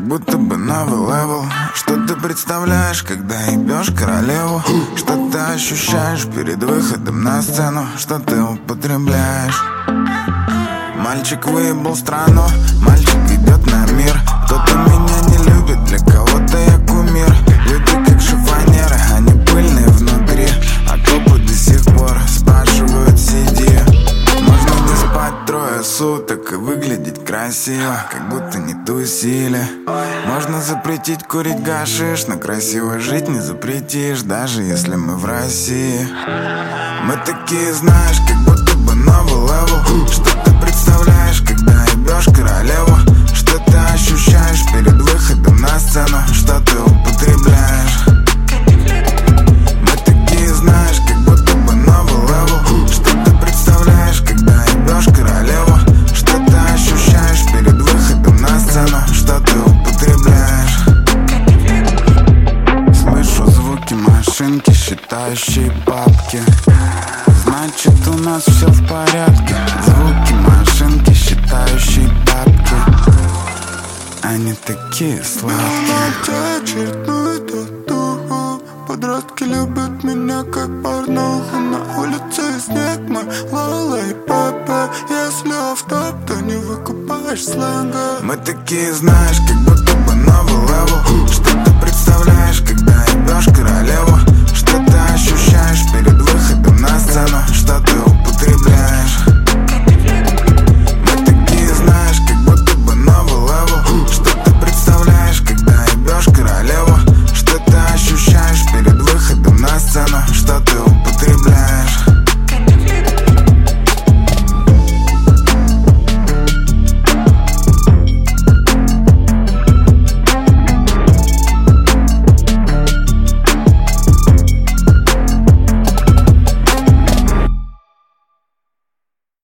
будто бы новый левел. Что ты представляешь, когда ебешь королеву? Что ты ощущаешь перед выходом на сцену? Что ты употребляешь? Мальчик выебал страну, мальчик идет на мир. Кто-то меня не любит, для кого-то я кумир. Люди как шифонеры, они пыльные внутри. А копы до сих пор спрашивают CD. Можно не спать трое суток и выглядеть красиво, как будто не тусили. Можно запретить курить гашиш, но красиво жить не запретишь, даже если мы в России. Мы такие, знаешь, как будто бы новый левел. Что ты представляешь, когда ебешь королеву? Что ты ощущаешь перед выходом на сцену? Что ты употребляешь? Мы такие, знаешь, как будто бы новый левел. Что ты представляешь, когда ебешь королеву? Что ты ощущаешь перед выходом на сцену? Что ты употребляешь? Слышу звуки машинки, считающие папки. Значит, у нас все в порядке. Звуки машинки, считающие бабки. Они такие сладкие. Очередную татуху. Подростки любят меня как порнуху. На улице снег, мой Лола и Пепе. Если офф-топ, то не выкупаешь сленга. Мы такие, знаешь, как будто бы новый левел.